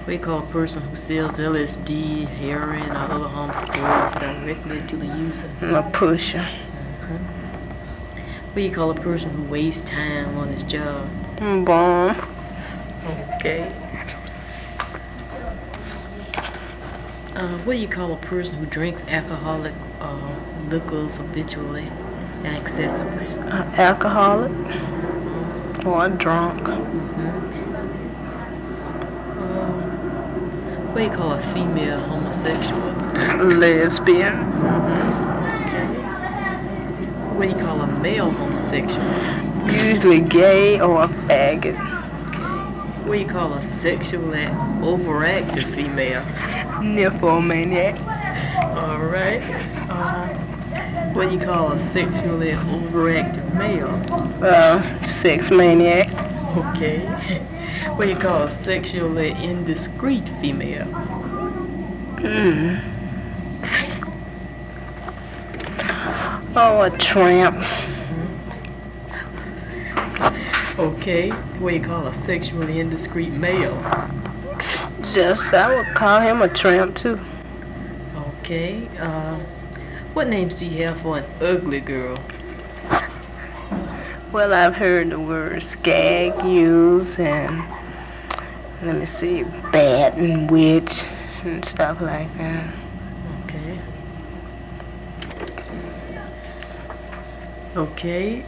What do you call a person who sells LSD, heroin, or other harmful drugs directly to the user? A pusher. What do you call a person who wastes time on his job? Bum. Okay. What do you call a person who drinks alcoholic liquors habitually and excessively? Alcoholic. Or a drunk. What do you call a female homosexual? Lesbian. Okay. What do you call a male homosexual? Usually gay or a faggot. Okay. What do you call a sexually overactive female? Nymphomaniac. Alright. What do you call a sexually overactive male? Sex maniac. Okay. What do you call a sexually indiscreet female? Oh, a tramp. Okay. What do you call a sexually indiscreet male? I would call him a tramp too. Okay. What names do you have for an ugly girl? Well, I've heard the word skag used and let me see, bat and witch and stuff like that. Okay. Okay.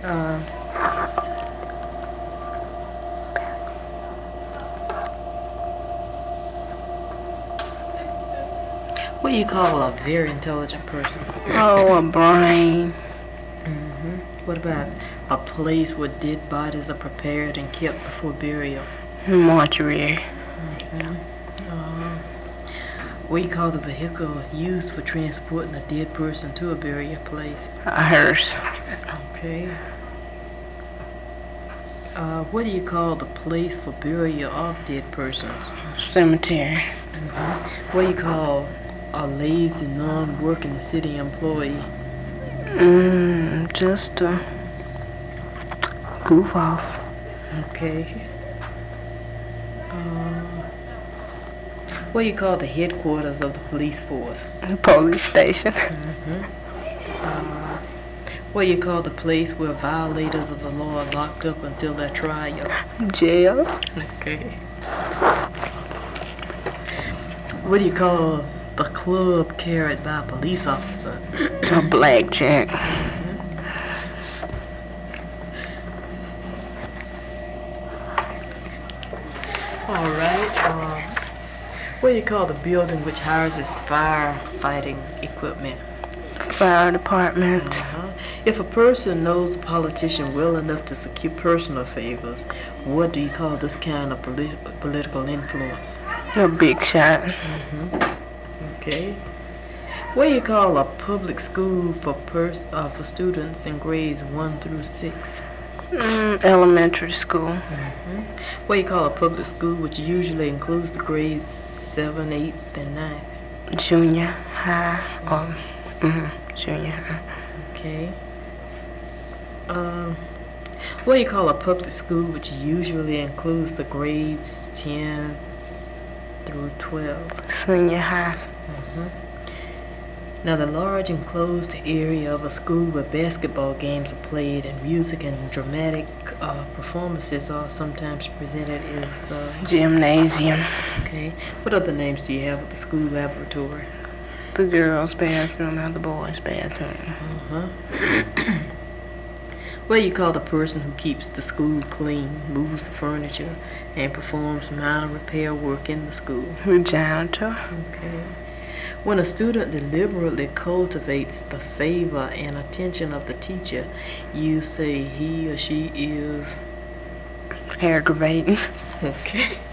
What do you call a very intelligent person? Oh, a brain. What about a place where dead bodies are prepared and kept before burial? Mortuary. What do you call the vehicle used for transporting a dead person to a burial place? A hearse. Okay. What do you call the place for burial of dead persons? Cemetery. What do you call a lazy, non-working city employee? Just a goof off. Okay. What do you call the headquarters of the police force? Police station. What do you call the place where violators of the law are locked up until their trial? Jail. Okay. What do you call the club carried by a police officer? A blackjack. All right. What do you call the building which houses firefighting equipment? Fire department. If a person knows a politician well enough to secure personal favors, what do you call this kind of political influence? A big shot. Okay. What do you call a public school for students in grades 1 through 6? Elementary school. What do you call a public school which usually includes the grades 7, 8, and 9? Junior high. Junior high. Okay. What do you call a public school which usually includes the grades 10 through 12? Senior high. Now, the large enclosed area of a school where basketball games are played and music and dramatic performances are sometimes presented is the Gymnasium. Okay. What other names do you have at the school laboratory? The girls' bathroom and the boys' bathroom. What do you call the person who keeps the school clean, moves the furniture, and performs minor repair work in the school? The janitor. Okay. When a student deliberately cultivates the favor and attention of the teacher, you say he or she is Aggravating. okay.